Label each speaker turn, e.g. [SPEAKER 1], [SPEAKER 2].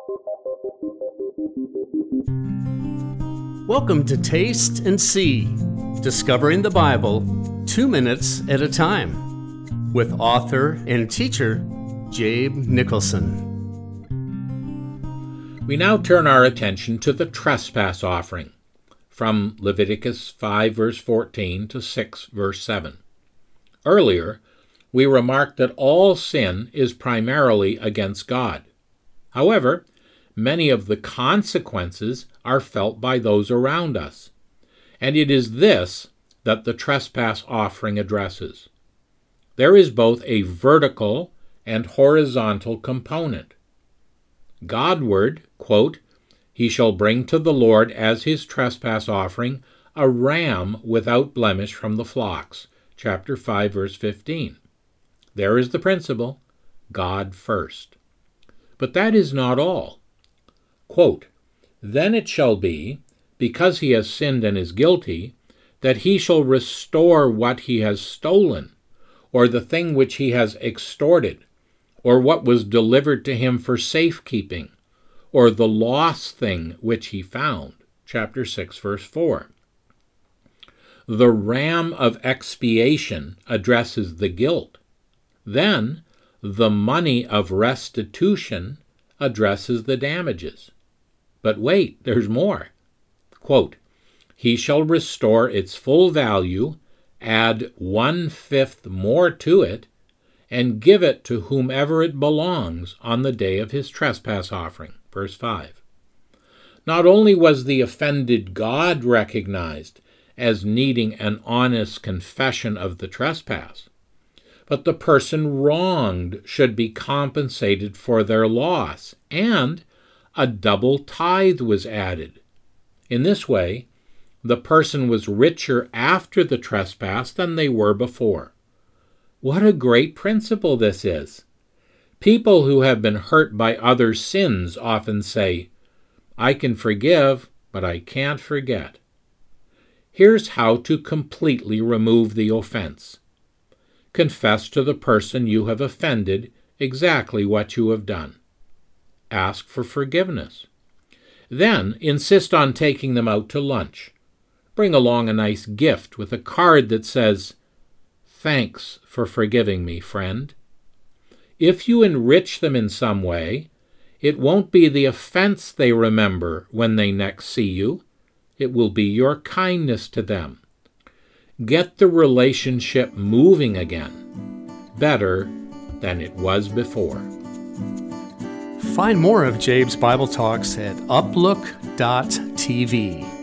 [SPEAKER 1] Welcome to Taste and See, Discovering the Bible 2 minutes at a time, with author and teacher Jabe Nicholson.
[SPEAKER 2] We now turn our attention to the trespass offering, from Leviticus 5 verse 14 to 6 verse 7. Earlier, we remarked that all sin is primarily against God. However, many of the consequences are felt by those around us, and it is this that the trespass offering addresses. There is both a vertical and horizontal component. Godward, quote, "He shall bring to the Lord as his trespass offering a ram without blemish from the flocks," chapter 5, verse 15. There is the principle, God first. But that is not all. Quote, "Then it shall be, because he has sinned and is guilty, that he shall restore what he has stolen, or the thing which he has extorted, or what was delivered to him for safekeeping, or the lost thing which he found." Chapter 6, verse 4. The ram of expiation addresses the guilt. Then, the money of restitution addresses the damages. But wait, there's more. Quote, "He shall restore its full value, add 1/5 more to it, and give it to whomever it belongs on the day of his trespass offering." Verse 5. Not only was the offended God recognized as needing an honest confession of the trespass, but the person wronged should be compensated for their loss, and a double tithe was added. In this way, the person was richer after the trespass than they were before. What a great principle this is! People who have been hurt by others' sins often say, "I can forgive, but I can't forget." Here's how to completely remove the offense. Confess to the person you have offended exactly what you have done. Ask for forgiveness. Then insist on taking them out to lunch. Bring along a nice gift with a card that says, "Thanks for forgiving me, friend." If you enrich them in some way, it won't be the offense they remember when they next see you. It will be your kindness to them. Get the relationship moving again, better than it was before.
[SPEAKER 1] Find more of Jabe's Bible Talks at uplook.tv.